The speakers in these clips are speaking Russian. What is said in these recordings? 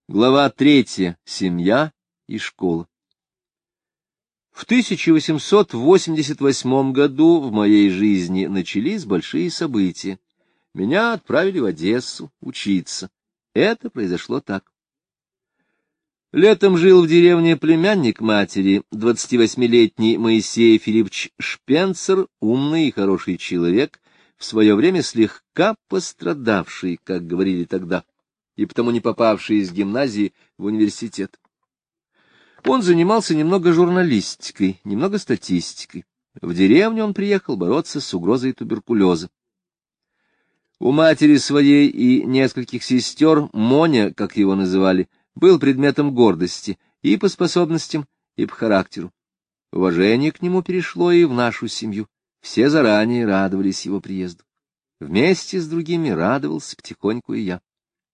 Глава 3. Семья и школа. В 1888 году в моей жизни начались большие события. Меня отправили в Одессу учиться. Это произошло так. Летом жил в деревне племянник матери, 28-летний Моисей Филиппович Шпенцер, умный и хороший человек, в свое время слегка пострадавший, как говорили тогда, и потому не попавший из гимназии в университет. Он занимался немного журналистикой, немного статистикой. В деревню он приехал бороться с угрозой туберкулеза. У матери своей и нескольких сестер Моня, как его называли, был предметом гордости и по способностям, и по характеру. Уважение к нему перешло и в нашу семью. Все заранее радовались его приезду. Вместе с другими радовался потихоньку и я.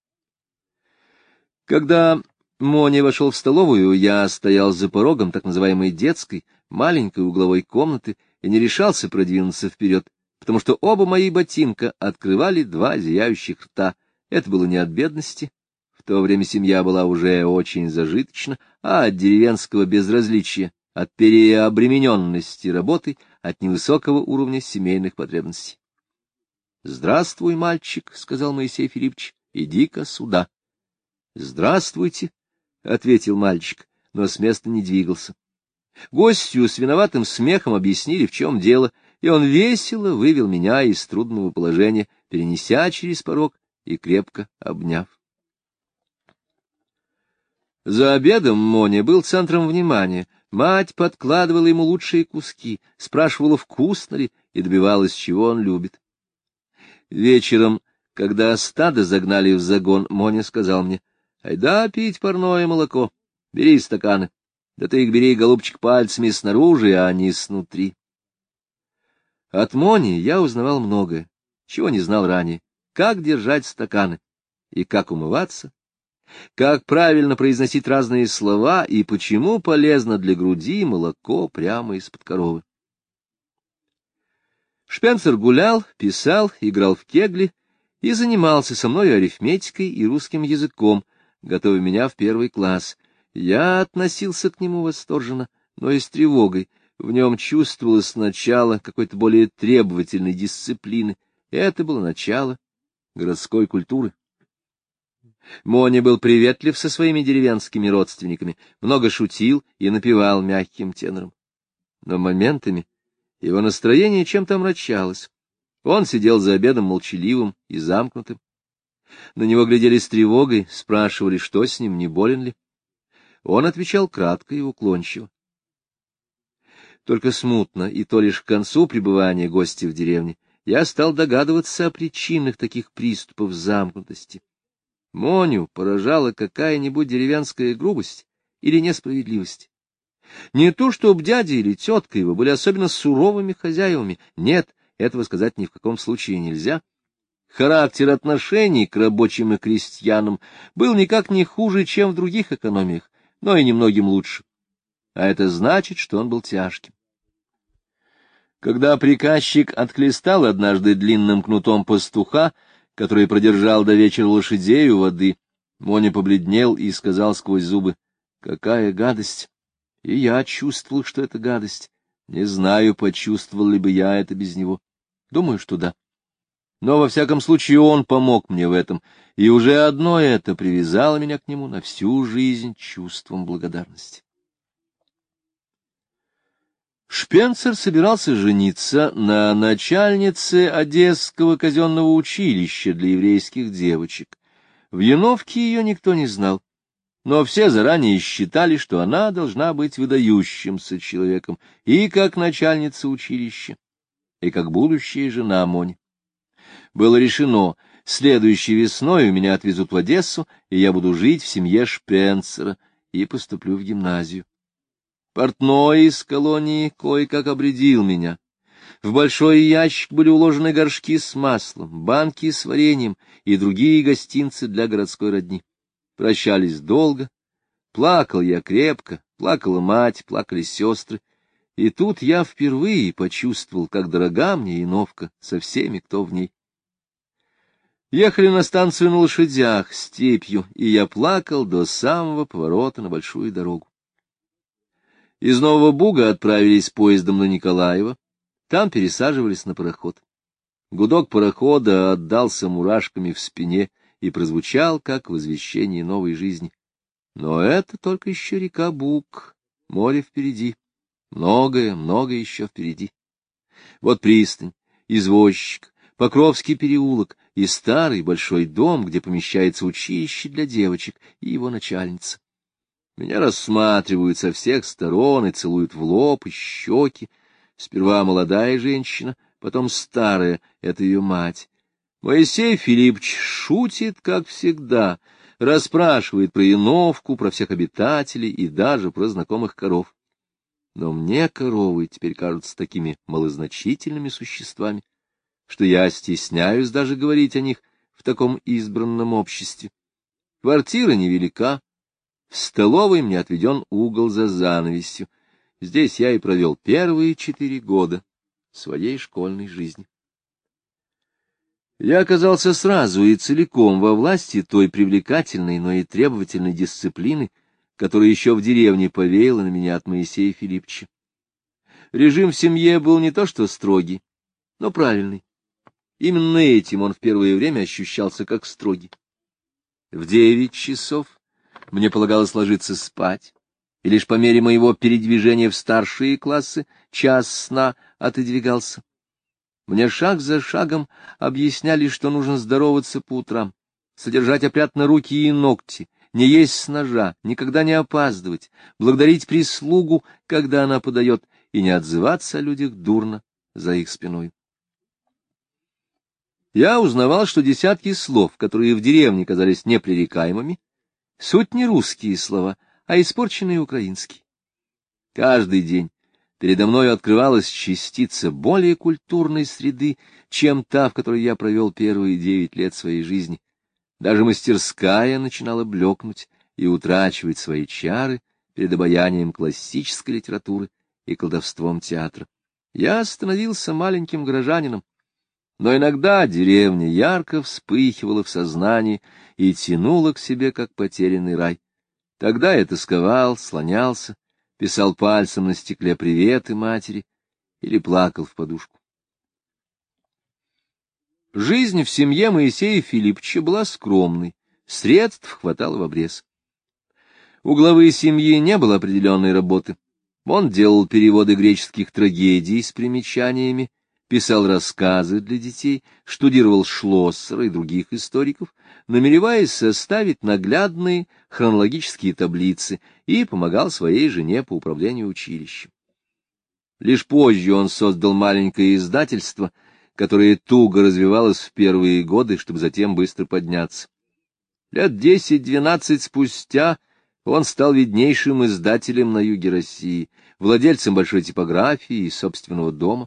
Когда Моня вошел в столовую, я стоял за порогом так называемой детской, маленькой угловой комнаты и не решался продвинуться вперед, потому что оба мои ботинка открывали два зияющих рта. Это было не от бедности. В то время семья была уже очень зажиточна, а от деревенского безразличия, от переобремененности работой, от невысокого уровня семейных потребностей. — Здравствуй, мальчик, — сказал Моисей Филиппович, — иди-ка сюда. — Здравствуйте, — ответил мальчик, но с места не двигался. Гостю с виноватым смехом объяснили, в чем дело, и он весело вывел меня из трудного положения, перенеся через порог и крепко обняв. За обедом Моня был центром внимания. Мать подкладывала ему лучшие куски, спрашивала, вкусно ли, и добивалась, чего он любит. Вечером, когда стадо загнали в загон, Моня сказал мне: айда пить парное молоко, бери стаканы. Да ты их бери, голубчик, пальцами снаружи, а не снутри. От Мони я узнавал многое, чего не знал ранее. Как держать стаканы, и как умываться, как правильно произносить разные слова, и почему полезно для груди молоко прямо из-под коровы. Шпенцер гулял, писал, играл в кегли и занимался со мной арифметикой и русским языком, готовя меня в первый класс. Я относился к нему восторженно, но и с тревогой. В нем чувствовалось начало какой-то более требовательной дисциплины. Это было начало городской культуры. Моня был приветлив со своими деревенскими родственниками, много шутил и напевал мягким тенором. Но моментами его настроение чем-то омрачалось. Он сидел за обедом молчаливым и замкнутым. На него глядели с тревогой, спрашивали, что с ним, не болен ли. Он отвечал кратко и уклончиво. Только смутно, и то лишь к концу пребывания гостя в деревне, я стал догадываться о причинах таких приступов замкнутости. Моню поражала какая-нибудь деревенская грубость или несправедливость. Не то, чтобы дядя или тетка его были особенно суровыми хозяевами. Нет, этого сказать ни в каком случае нельзя. Характер отношений к рабочим и крестьянам был никак не хуже, чем в других экономиях, но и немногим лучше. А это значит, что он был тяжким. Когда приказчик отхлестал однажды длинным кнутом пастуха, который продержал до вечера лошадей у воды, Моня побледнел и сказал сквозь зубы: какая гадость! И я чувствовал, что это гадость. Не знаю, почувствовал ли бы я это без него. Думаю, что да. Но, во всяком случае, он помог мне в этом, и уже одно это привязало меня к нему на всю жизнь чувством благодарности. Шпенцер собирался жениться на начальнице Одесского казенного училища для еврейских девочек. В Яновке ее никто не знал, но все заранее считали, что она должна быть выдающимся человеком и как начальница училища, и как будущая жена Мони. Было решено: следующей весной у меня отвезут в Одессу, и я буду жить в семье Шпенцера и поступлю в гимназию. Портной из колонии кое-как обрядил меня. В большой ящик были уложены горшки с маслом, банки с вареньем и другие гостинцы для городской родни. Прощались долго. Плакал я крепко, плакала мать, плакали сестры. И тут я впервые почувствовал, как дорога мне Яновка со всеми, кто в ней. Ехали на станцию на лошадях, степью, и я плакал до самого поворота на большую дорогу. Из Нового Буга отправились поездом на Николаево, там пересаживались на пароход. Гудок парохода отдался мурашками в спине и прозвучал, как возвещение новой жизни. Но это только еще река Буг, море впереди, многое, многое еще впереди. Вот пристань, извозчик, Покровский переулок и старый большой дом, где помещается училище для девочек и его начальница. Меня рассматривают со всех сторон и целуют в лоб и щеки. Сперва молодая женщина, потом старая, это ее мать. Моисей Филиппович шутит, как всегда, расспрашивает про Яновку, про всех обитателей и даже про знакомых коров. Но мне коровы теперь кажутся такими малозначительными существами, что я стесняюсь даже говорить о них в таком избранном обществе. Квартира невелика, в столовой мне отведен угол за занавесью. Здесь я и провел первые 4 года своей школьной жизни. Я оказался сразу и целиком во власти той привлекательной, но и требовательной дисциплины, которая еще в деревне повеяла на меня от Моисея Филипповича. Режим в семье был не то что строгий, но правильный. Именно этим он в первое время ощущался как строгий. В 9 часов мне полагалось ложиться спать, и лишь по мере моего передвижения в старшие классы час сна отодвигался. Мне шаг за шагом объясняли, что нужно здороваться по утрам, содержать опрятно руки и ногти, не есть с ножа, никогда не опаздывать, благодарить прислугу, когда она подает, и не отзываться о людях дурно за их спиной. Я узнавал, что десятки слов, которые в деревне казались непререкаемыми, суть не русские слова, а испорченные украинские. Каждый день передо мною открывалась частица более культурной среды, чем та, в которой я провел первые 9 лет своей жизни. Даже мастерская начинала блекнуть и утрачивать свои чары перед обаянием классической литературы и колдовством театра. Я становился маленьким горожанином, но иногда деревня ярко вспыхивала в сознании и тянула к себе, как потерянный рай. Тогда я тосковал, слонялся, писал пальцем на стекле приветы матери или плакал в подушку. Жизнь в семье Моисея Филипповича была скромной, средств хватало в обрез. У главы семьи не было определенной работы. Он делал переводы греческих трагедий с примечаниями, писал рассказы для детей, штудировал Шлоссера и других историков, намереваясь составить наглядные хронологические таблицы, и помогал своей жене по управлению училищем. Лишь позже он создал маленькое издательство, которое туго развивалось в первые годы, чтобы затем быстро подняться. Лет 10-12 спустя он стал виднейшим издателем на юге России, владельцем большой типографии и собственного дома.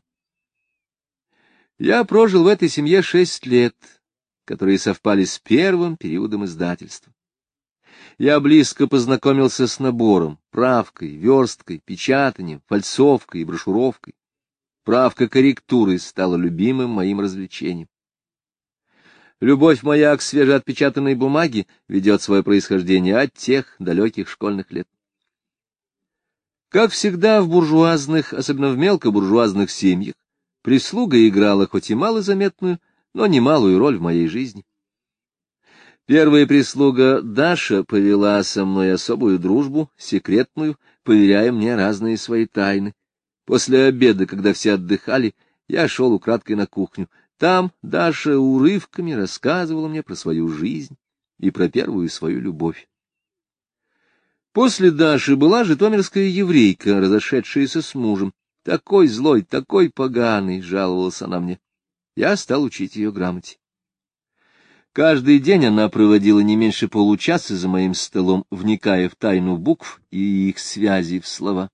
Я прожил в этой семье 6 лет, которые совпали с первым периодом издательства. Я близко познакомился с набором, правкой, версткой, печатанием, фальцовкой и брошюровкой. Правка корректуры стала любимым моим развлечением. Любовь моя к свежеотпечатанной бумаге ведет свое происхождение от тех далеких школьных лет. Как всегда в буржуазных, особенно в мелкобуржуазных семьях, прислуга играла хоть и малозаметную, но немалую роль в моей жизни. Первая прислуга Даша повела со мной особую дружбу, секретную, поверяя мне разные свои тайны. После обеда, когда все отдыхали, я шел украдкой на кухню. Там Даша урывками рассказывала мне про свою жизнь и про первую свою любовь. После Даши была житомирская еврейка, разошедшаяся с мужем. Такой злой, такой поганый, жаловалась она мне. Я стал учить ее грамоте. Каждый день она проводила не меньше получаса за моим столом, вникая в тайну букв и их связи в слова.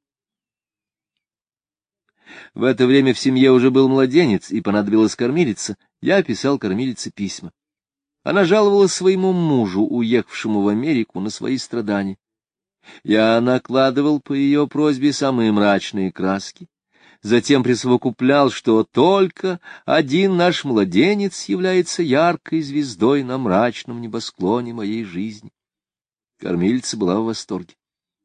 В это время в семье уже был младенец, и понадобилась кормилица. Я писал кормилице письма. Она жаловалась своему мужу, уехавшему в Америку, на свои страдания. Я накладывал по ее просьбе самые мрачные краски, затем присовокуплял, что только один наш младенец является яркой звездой на мрачном небосклоне моей жизни. Кормилица была в восторге.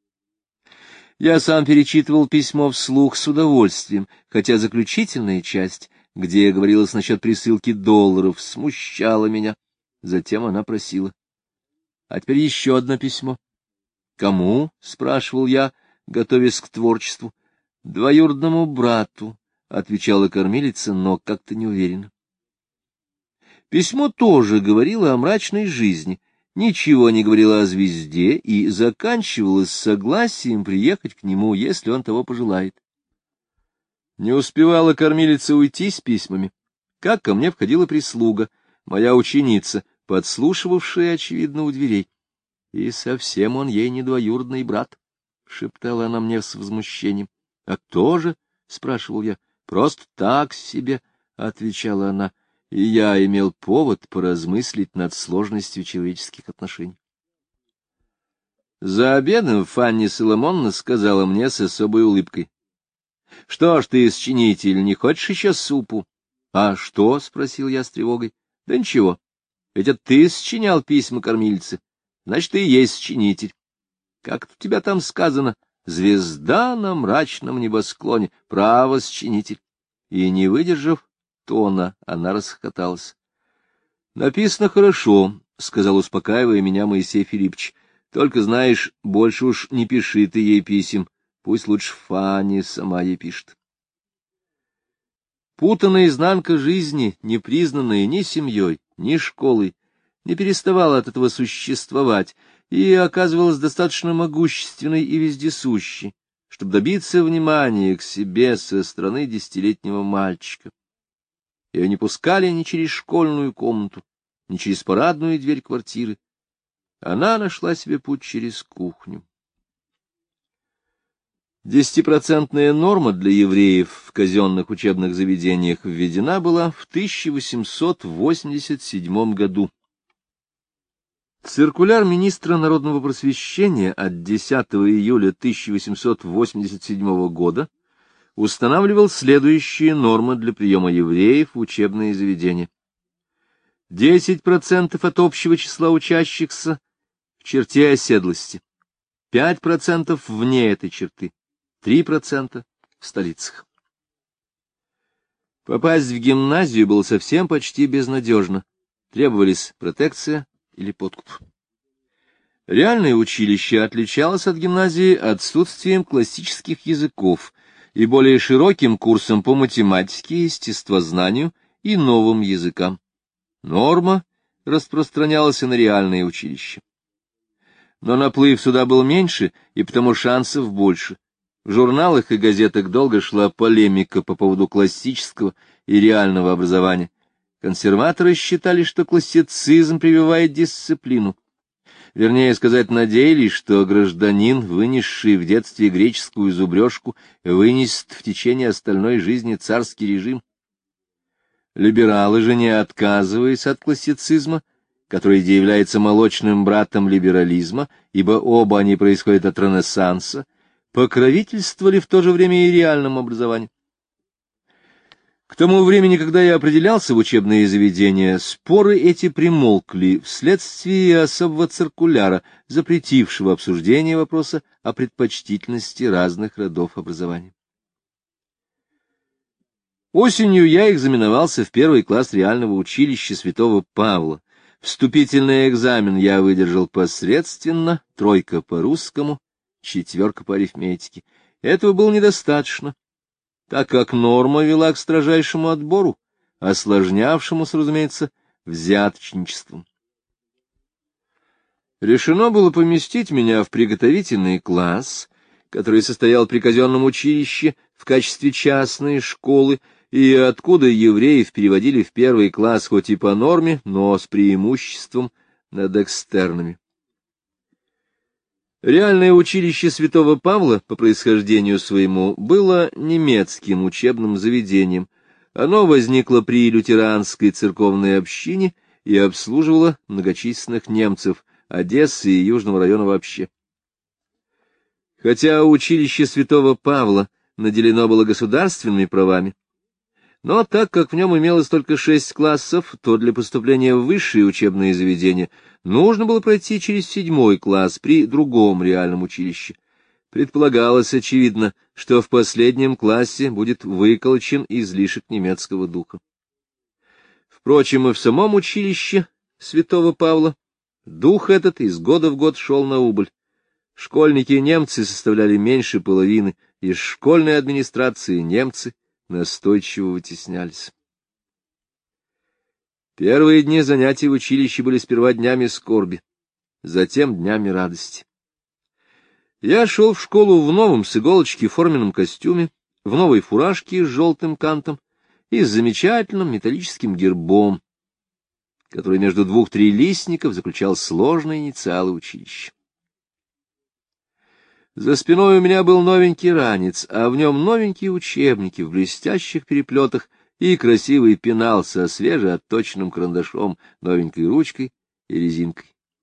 Я сам перечитывал письмо вслух с удовольствием, хотя заключительная часть, где говорилось насчет присылки $, смущала меня. Затем она просила: а теперь еще одно письмо. Кому? — спрашивал я, готовясь к творчеству. — Двоюродному брату, — отвечала кормилица, но как-то неуверенно. Письмо тоже говорило о мрачной жизни, ничего не говорило о звезде и заканчивалось согласием приехать к нему, если он того пожелает. Не успевала кормилица уйти с письмами, как ко мне входила прислуга, моя ученица, подслушивавшая, очевидно, у дверей. — И совсем он ей не двоюродный брат, — шептала она мне с возмущением. — А кто же? — спрашивал я. — Просто так себе, — отвечала она, и я имел повод поразмыслить над сложностью человеческих отношений. За обедом Фанни Соломоновна сказала мне с особой улыбкой: — Что ж ты, сочинитель, не хочешь еще супу? — А что? — спросил я с тревогой. — Да ничего, ведь это ты сочинял письма кормилице, значит, ты и есть сочинитель. Как у тебя там сказано? Звезда на мрачном небосклоне, право, сочинитель. И, не выдержав тона, она расхохоталась. — Написано хорошо, — сказал, успокаивая меня Моисей Филиппович. — Только, знаешь, больше уж не пиши ты ей писем. Пусть лучше Фанни сама ей пишет. Путанная изнанка жизни, не признанная ни семьей, ни школой, не переставала от этого существовать и оказывалась достаточно могущественной и вездесущей, чтобы добиться внимания к себе со стороны 10-летнего мальчика. Ее не пускали ни через школьную комнату, ни через парадную дверь квартиры. Она нашла себе путь через кухню. 10% норма для евреев в казенных учебных заведениях введена была в 1887 году. Циркуляр министра народного просвещения от 10 июля 1887 года устанавливал следующие нормы для приема евреев в учебные заведения. 10% от общего числа учащихся в черте оседлости, 5% вне этой черты, 3% в столицах. Попасть в гимназию было совсем почти безнадежно. Требовались протекция или подкуп. Реальное училище отличалось от гимназии отсутствием классических языков и более широким курсом по математике, естествознанию и новым языкам. Норма распространялась и на реальное училище. Но наплыв сюда был меньше, и потому шансов больше. В журналах и газетах долго шла полемика по поводу классического и реального образования. Консерваторы считали, что классицизм прививает дисциплину. Вернее сказать, надеялись, что гражданин, вынесший в детстве греческую зубрежку, вынесет в течение остальной жизни царский режим. Либералы же, не отказываясь от классицизма, который является молочным братом либерализма, ибо оба они происходят от Ренессанса, покровительствовали в то же время и реальному образованию. К тому времени, когда я определялся в учебные заведения, споры эти примолкли вследствие особого циркуляра, запретившего обсуждение вопроса о предпочтительности разных родов образования. Осенью я экзаменовался в 1 класс реального училища Святого Павла. Вступительный экзамен я выдержал посредственно, 3 по русскому, 4 по арифметике. Этого было недостаточно, так как норма вела к строжайшему отбору, осложнявшемуся, разумеется, взяточничеством. Решено было поместить меня в приготовительный класс, который состоял при казенном училище в качестве частной школы, и откуда евреев переводили в 1 класс хоть и по норме, но с преимуществом над экстернами. Реальное училище Святого Павла по происхождению своему было немецким учебным заведением. Оно возникло при лютеранской церковной общине и обслуживало многочисленных немцев Одессы и Южного района вообще. Хотя училище Святого Павла наделено было государственными правами. Но так как в нем имелось только 6 классов, то для поступления в высшие учебные заведения нужно было пройти через 7 класс при другом реальном училище. Предполагалось, очевидно, что в последнем классе будет выколочен излишек немецкого духа. Впрочем, и в самом училище святого Павла дух этот из года в год шел на убыль. Школьники-немцы составляли меньше половины, из школьной администрации немцы настойчиво вытеснялись. Первые дни занятий в училище были сперва днями скорби, затем днями радости. Я шел в школу в новом с иголочки форменном костюме, в новой фуражке с желтым кантом и с замечательным металлическим гербом, который между 2 трилистников заключал сложные инициалы училища. За спиной у меня был новенький ранец, а в нем новенькие учебники в блестящих переплетах и красивый пенал со свежеотточенным карандашом, новенькой ручкой и резинкой.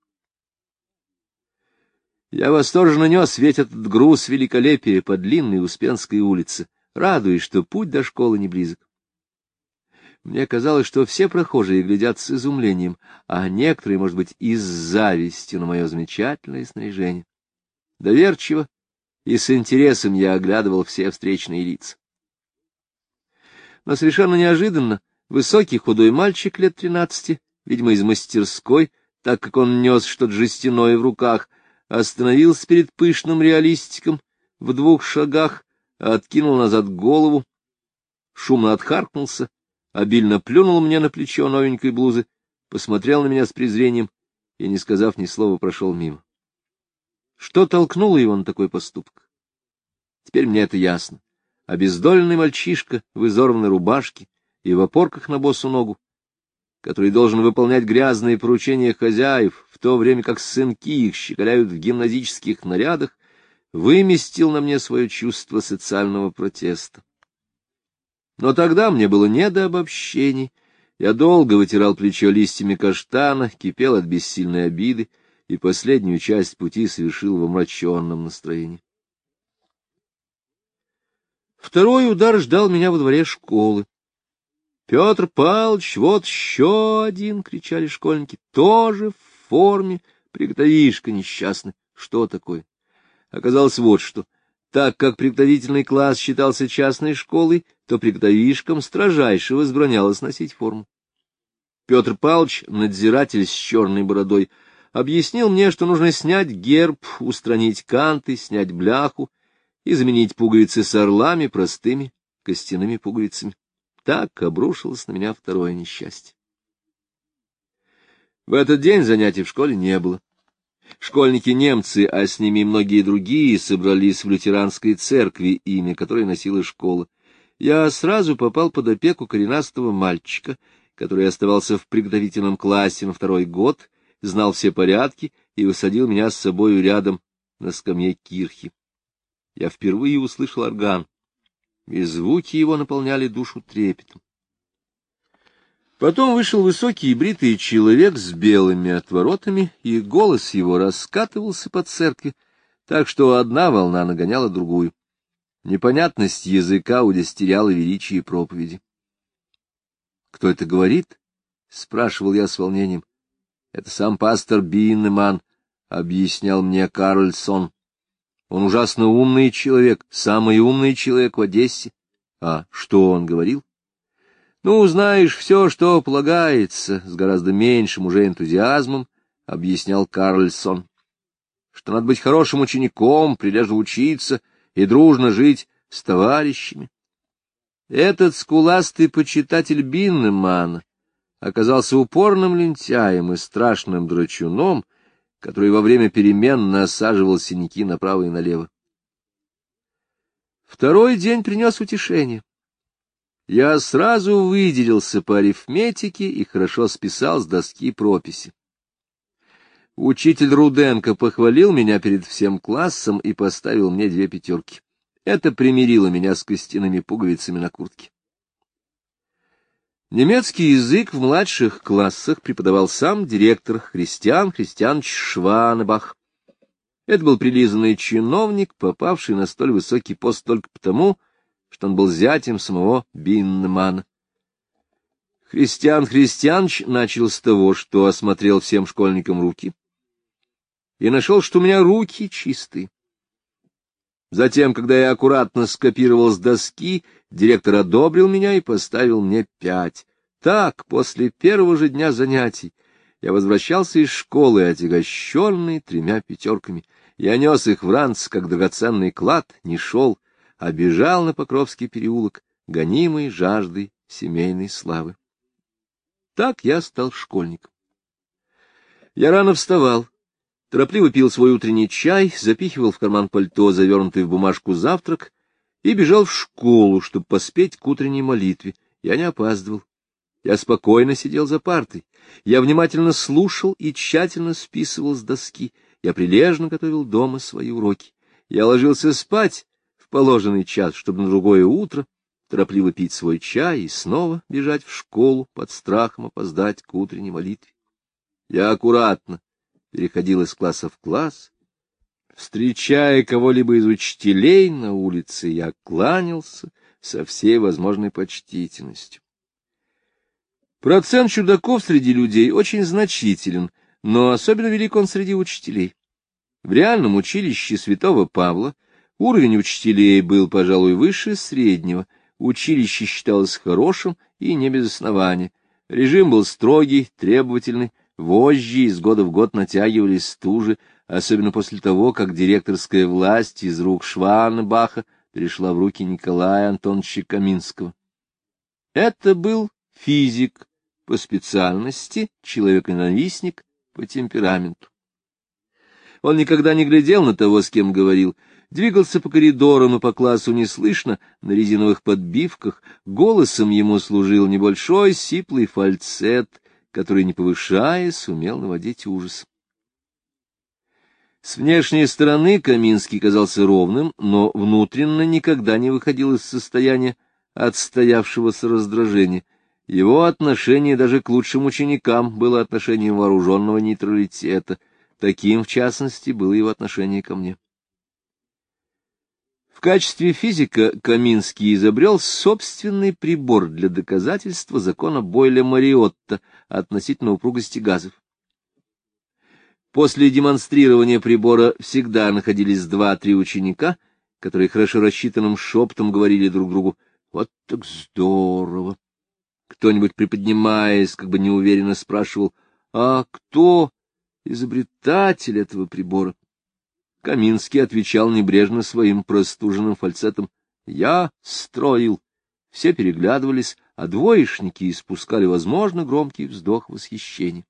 Я восторженно нес весь этот груз великолепия по длинной Успенской улице, радуясь, что путь до школы не близок. Мне казалось, что все прохожие глядят с изумлением, а некоторые, может быть, и с завистью на мое замечательное снаряжение. Доверчиво и с интересом я оглядывал все встречные лица. Но совершенно неожиданно высокий худой мальчик лет 13, видимо, из мастерской, так как он нес что-то жестяное в руках, остановился перед пышным реалистиком в 2 шагах, откинул назад голову, шумно отхаркнулся, обильно плюнул мне на плечо новенькой блузы, посмотрел на меня с презрением и, не сказав ни слова, прошел мимо. Что толкнуло его на такой поступок? Теперь мне это ясно. Обездоленный мальчишка в изорванной рубашке и в опорках на босу ногу, который должен выполнять грязные поручения хозяев, в то время как сынки их щеголяют в гимназических нарядах, выместил на мне свое чувство социального протеста. Но тогда мне было не до обобщений. Я долго вытирал плечо листьями каштана, кипел от бессильной обиды, и последнюю часть пути совершил в омраченном настроении. Второй удар ждал меня во дворе школы. — Петр Павлович, вот еще один! — кричали школьники. — Тоже в форме, приготовишка несчастный. Что такое? Оказалось вот что. Так как приготовительный класс считался частной школой, то приготовишкам строжайше возбранялось носить форму. Петр Павлович, надзиратель с черной бородой, объяснил мне, что нужно снять герб, устранить канты, снять бляху и заменить пуговицы с орлами простыми костяными пуговицами. Так обрушилось на меня второе несчастье. В этот день занятий в школе не было. Школьники-немцы, а с ними и многие другие, собрались в лютеранской церкви, имя которой носила школа. Я сразу попал под опеку коренастого мальчика, который оставался в приготовительном классе на 2-й год, знал все порядки и усадил меня с собою рядом на скамье кирхи. Я впервые услышал орган, и звуки его наполняли душу трепетом. Потом вышел высокий и бритый человек с белыми отворотами, и голос его раскатывался по церкви, так что одна волна нагоняла другую. Непонятность языка удестеряла величие проповеди. — Кто это говорит? — спрашивал я с волнением. — Это сам пастор Биннеман, — объяснял мне Карлсон. Он ужасно умный человек, самый умный человек в Одессе. А что он говорил? Ну, знаешь, все, что полагается, с гораздо меньшим уже энтузиазмом, — объяснял Карлсон, — что надо быть хорошим учеником, прилежно учиться и дружно жить с товарищами. Этот скуластый почитатель Биннемана оказался упорным лентяем и страшным драчуном, который во время перемен насаживал синяки направо и налево. Второй день принес утешение. Я сразу выделился по арифметике и хорошо списал с доски прописи. Учитель Руденко похвалил меня перед всем классом и поставил мне 2 пятерки. Это примирило меня с костяными пуговицами на куртке. Немецкий язык в младших классах преподавал сам директор Христиан Христианович Это был прилизанный чиновник, попавший на столь высокий пост только потому, что он был зятем самого Биннемана. Христиан Христианович начал с того, что осмотрел всем школьникам руки, и нашел, что у меня руки чистые. Затем, когда я аккуратно скопировал с доски, директор одобрил меня и поставил мне 5. Так, после первого же дня занятий я возвращался из школы, отягощенный 3 пятерками. Я нес их в ранц, как драгоценный клад, не шел, а бежал на Покровский переулок, гонимый жаждой семейной славы. Так я стал школьником. Я рано вставал, торопливо пил свой утренний чай, запихивал в карман пальто, завернутый в бумажку завтрак, и бежал в школу, чтобы поспеть к утренней молитве. Я не опаздывал. Я спокойно сидел за партой. Я внимательно слушал и тщательно списывал с доски. Я прилежно готовил дома свои уроки. Я ложился спать в положенный час, чтобы на другое утро торопливо пить свой чай и снова бежать в школу под страхом опоздать к утренней молитве. Я аккуратно переходил из класса в класс. Встречая кого-либо из учителей на улице, я кланялся со всей возможной почтительностью. Процент чудаков среди людей очень значителен, но особенно велик он среди учителей. В реальном училище святого Павла уровень учителей был, пожалуй, выше среднего. Училище считалось хорошим и не без основания. Режим был строгий, требовательный, вожжи из года в год натягивались стужи, особенно после того, как директорская власть из рук Шванбаха перешла в руки Николая Антоновича Каминского. Это был физик по специальности, человек-ненавистник по темпераменту. Он никогда не глядел на того, с кем говорил, двигался по коридорам и по классу неслышно, на резиновых подбивках, голосом ему служил небольшой сиплый фальцет, который, не повышаясь, умел наводить ужас. С внешней стороны Каминский казался ровным, но внутренно никогда не выходил из состояния отстоявшегося раздражения. Его отношение даже к лучшим ученикам было отношением вооруженного нейтралитета. Таким, в частности, было его отношение ко мне. В качестве физика Каминский изобрел собственный прибор для доказательства закона Бойля-Мариотта относительно упругости газов. После демонстрирования прибора всегда находились 2-3 ученика, которые хорошо рассчитанным шепотом говорили друг другу: «Вот так здорово!» Кто-нибудь, приподнимаясь, как бы неуверенно спрашивал: «А кто изобретатель этого прибора?» Каминский отвечал небрежно своим простуженным фальцетом: «Я строил». Все переглядывались, а двоечники испускали, возможно, громкий вздох восхищения.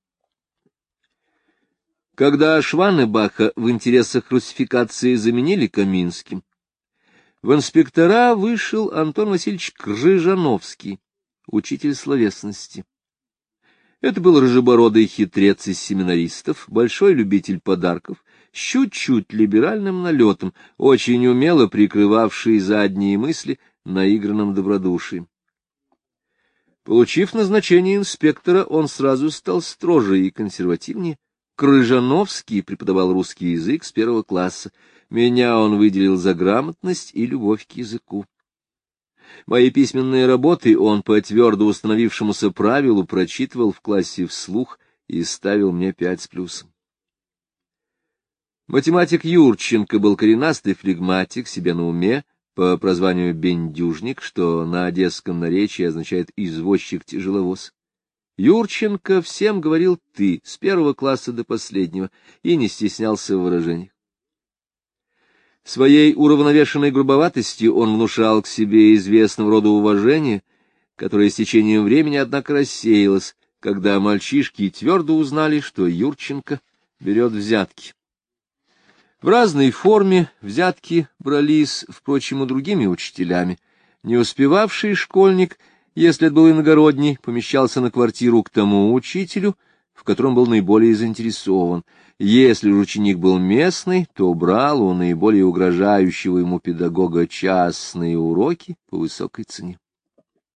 Когда Шванебаха в интересах русификации заменили Каминским, в инспектора вышел Антон Васильевич Крыжановский, учитель словесности. Это был рыжебородый хитрец из семинаристов, большой любитель подарков, с чуть-чуть либеральным налетом, очень умело прикрывавший задние мысли наигранным добродушием. Получив назначение инспектора, он сразу стал строже и консервативнее. Крыжановский преподавал русский язык с 1 класса. Меня он выделил за грамотность и любовь к языку. Мои письменные работы он по твердо установившемуся правилу прочитывал в классе вслух и ставил мне 5 с плюсом. Математик Юрченко был коренастый флегматик, себе на уме, по прозванию Бендюжник, что на одесском наречии означает «извозчик-тяжеловоз». Юрченко всем говорил «ты» с 1 класса до последнего и не стеснялся в выражениях. Своей уравновешенной грубоватостью он внушал к себе известного рода уважение, которое с течением времени, однако, рассеялось, когда мальчишки твердо узнали, что Юрченко берет взятки. В разной форме взятки брались, впрочем, и другими учителями. Не успевавший школьник, если это был иногородний, помещался на квартиру к тому учителю, в котором был наиболее заинтересован. Если же ученик был местный, то брал у наиболее угрожающего ему педагога частные уроки по высокой цене.